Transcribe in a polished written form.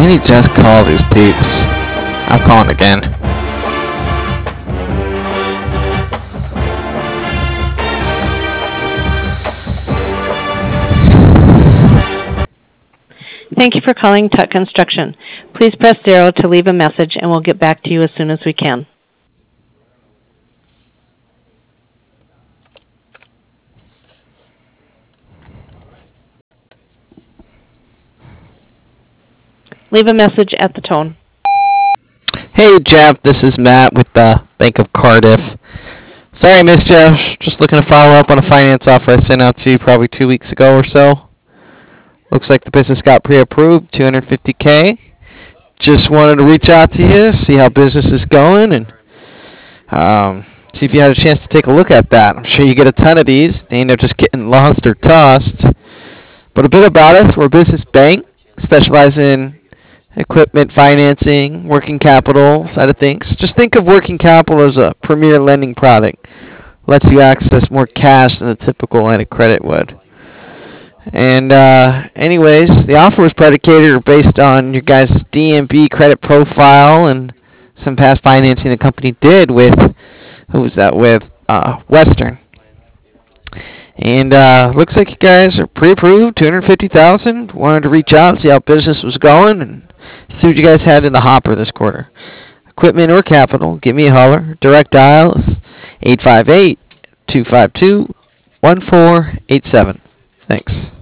Can he just call these peeps? I'm calling again. Thank you for calling Tuck Construction. Please press 0 to leave a message, and we'll get back to you as soon as we can. Leave a message at the tone. Hey, Jeff, this is Matt with the Bank of Cardiff. Sorry I missed you. Just looking to follow up on a finance offer I sent out to you probably 2 weeks ago or so. Looks like the business got pre-approved, $250K. Just wanted to reach out to you, see how business is going, and see if you had a chance to take a look at that. I'm sure you get a ton of these. They end up just getting lost or tossed. But a bit about us, we're a business bank, specialize in equipment financing, working capital side of things. Just think of working capital as a premier lending product. Lets you access more cash than a typical line of credit would. And anyways, the offer was predicated or based on your guys' DMB credit profile and some past financing the company did with, who was that with? Western. And looks like you guys are pre-approved, $250,000. Wanted to reach out, see how business was going, and see what you guys had in the hopper this quarter. Equipment or capital, give me a holler. Direct dial is 858-252-1487. Thanks.